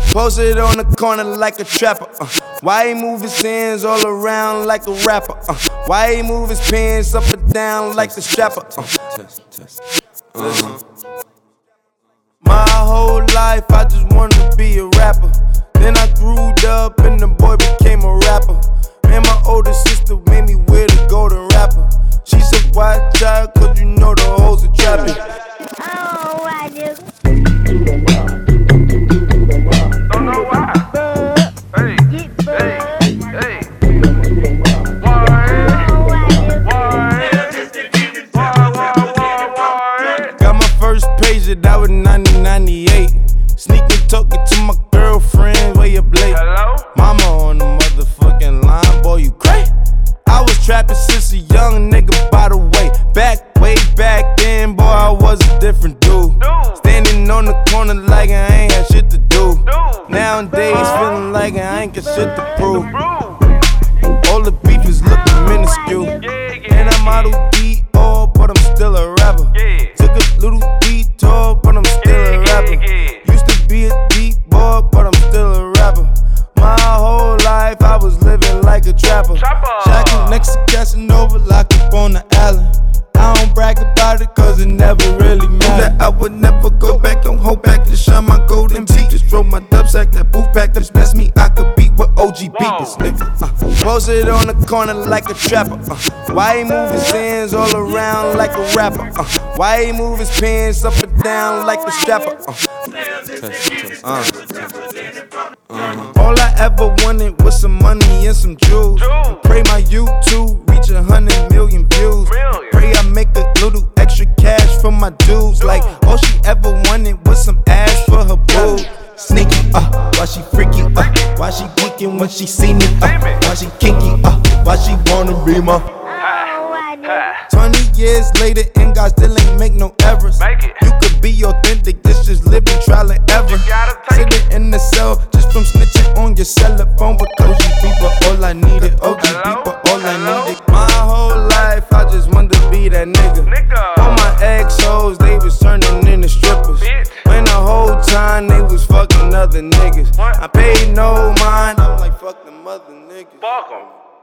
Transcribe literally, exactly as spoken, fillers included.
Posted on the corner like a trapper. Uh, why he move his hands all around like a rapper? Uh, why he move his pants up and down like a strapper? Uh, uh-huh. My whole life I just wanted to be a rapper. Then I grew up and the boy became a rapper. Man, my older sister made me wear the golden rapper. She said, why child? Cause you know the hoes are trapping. Oh, why, nigga? Don't know why. Hey, hey, hey. Why? Why? Got my first page that was nineteen ninety-eight. Sneaking talking to my girlfriend, way up late. Hello? Mama on the motherfucking line, boy, you crazy. I was trapping since a young nigga, by the way. Back, way back then, boy, I was a different dude. Dude. Standing on the corner like I ain't had shit to do. Dude. Nowadays, feeling like I ain't got shit to prove. Bro. All the beef is looking minuscule. Yeah, yeah, And I'm out of D O, but I'm still a rapper. Yeah. Took a little detour, but I'm still Yeah, a rapper. yeah, yeah. Used to be a deep boy, but I'm still a rapper. My whole life I was living like a trapper. Trapper. Shacking next to Casanova, locked up on the island. I don't brag about it cause it never really mattered. That I would never go back, don't hold back to shine my golden teeth. Just throw my dub sack, that booth pack, that's best me. I could beat with O G beepers, nigga. Uh, posted on the corner like a trapper. Uh, why he move his hands all around like a rapper? Uh, why he move his pants up and down like a strapper? Uh, uh, uh-huh. All I ever wanted was some money and some jewels. And pray my YouTube reach a hundred million views. Pray I make a little extra cash for my dudes. Like all she ever wanted was some ass for her boo. Sneaky, uh, why she freaky, uh, why she geeking when she see me, uh, why she kinky, uh, why she wanna be my. Oh, why, nigga? Twenty years later and God still ain't make no errors. Make it. You could be authentic, this just living trial and error. You gotta take Sitting in the cell just from snitching on your cell phone. But O G people, all I needed. O G Hello? people, all I Hello? needed. My whole life I just wanted to be that nigga. Nigga. All my ex-hoes, they was turning into strippers. Bitch. When the whole time they was fucking other niggas. What? I paid no mind, I'm like fuck them other niggas. Fuck 'em.